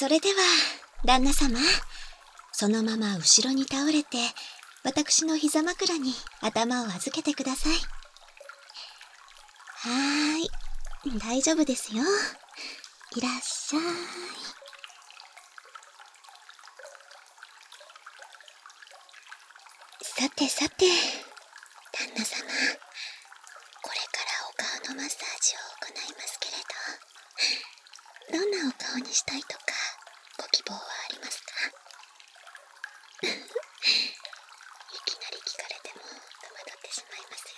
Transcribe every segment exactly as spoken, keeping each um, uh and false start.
それでは、旦那様、そのまま後ろに倒れて、私の膝枕に頭を預けてください。はーい、大丈夫ですよ。いらっしゃい。さてさて、旦那様、これからお顔のマッサージを行いますけれど、どんなお顔にしたいとかご希望はありますか？いきなり聞かれても戸惑ってしまいます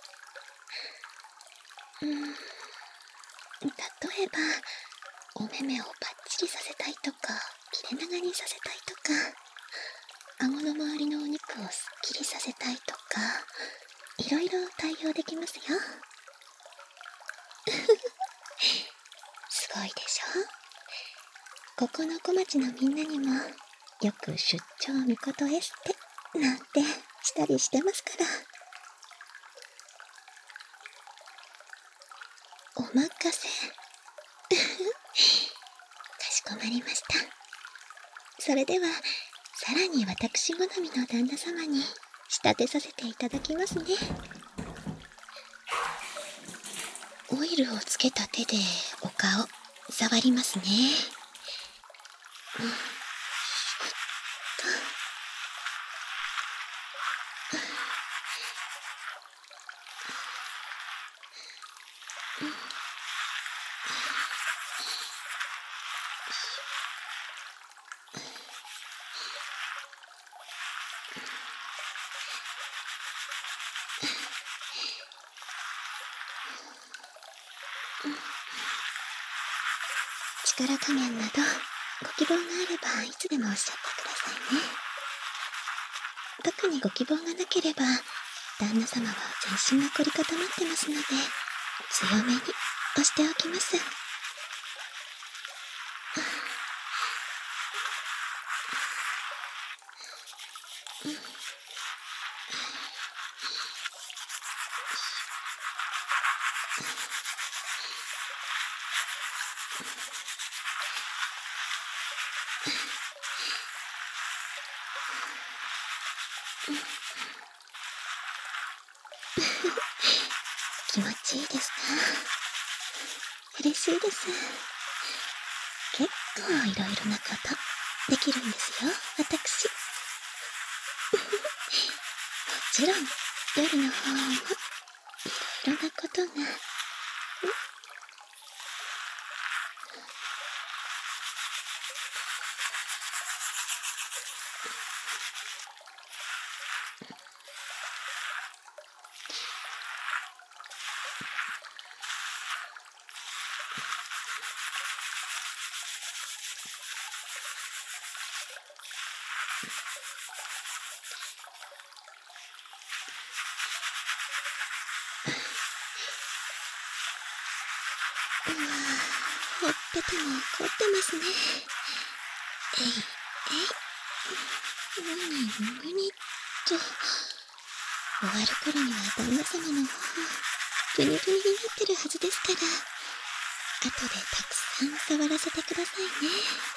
よね。うーん、例えばお目目をパッチリさせたいとか、切れ長にさせたいとか、顎の周りのお肉をすっきりさせたいとか、いろいろ対応できますよ。すごいでしょ？ここの小町のみんなにもよく出張みことエステなんてしたりしてますから。お任せ。かしこまりました。それではさらに私好みの旦那様に仕立てさせていただきますね。オイルをつけた手でお顔触りますね。うん、力加減などご希望があればいつでもおっしゃってくださいね。特にご希望がなければ旦那様は全身が凝り固まってますので、強めに押しておきます。気持ちいいですか？嬉しいです。結構いろいろなことできるんですよ、私。もちろん夜の方もいろいろなことが。うわぁ、ほっぺたも凝ってますね。えいえい、むにむにっと。終わる頃には旦那様の方ブニブニになってるはずですから、後でたくさん触らせてくださいね。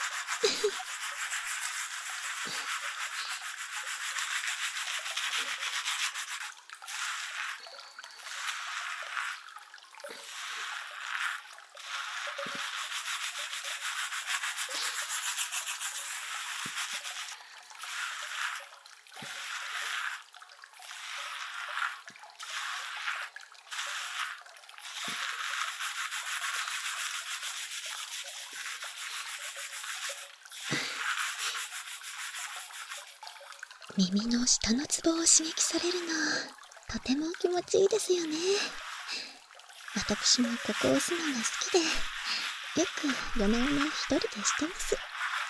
耳の下のツボを刺激されるの、とても気持ちいいですよね。私もここを押すのが好きで、よく夜な夜な一人でしてます。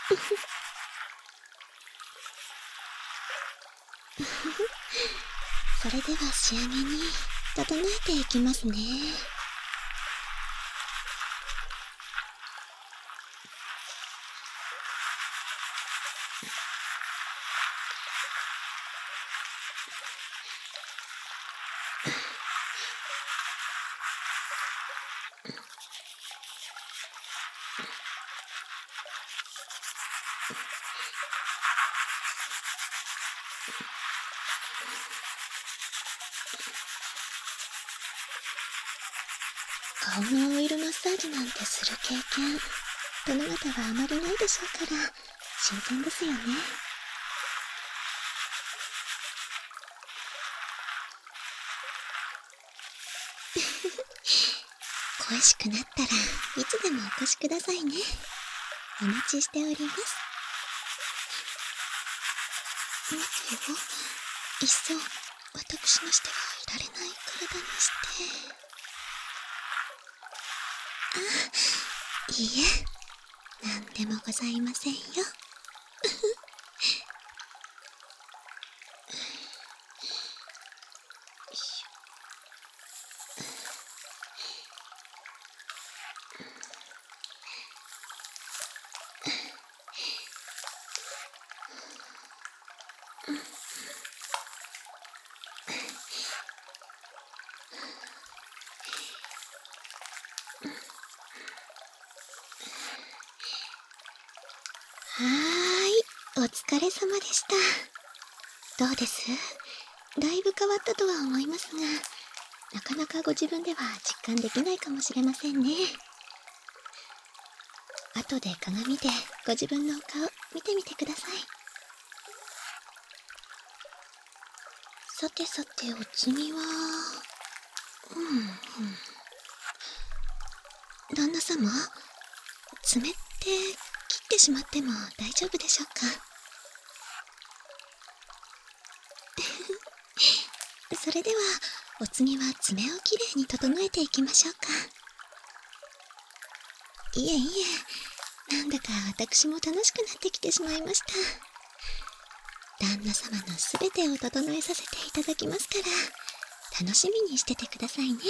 それでは仕上げに整えていきますね。 顔のオイルマッサージなんてする経験、殿方はあまりないでしょうから、新鮮ですよね。恋しくなったらいつでもお越しくださいね。お待ちしております。待てよ、いっそ私のしてはいられない体にして。あ、いいえ、なんでもございませんよ。はーい、お疲れ様でした。どうです？だいぶ変わったとは思いますが、なかなかご自分では実感できないかもしれませんね。後で鏡でご自分のお顔見てみてください。さてさて、お次は、うんうん。旦那様、爪って切ってしまっても大丈夫でしょうか？それでは、お次は爪をきれいに整えていきましょうか。いえいえ、なんだか私も楽しくなってきてしまいました。旦那様のすべてを整えさせていただきますから、楽しみにしててくださいね。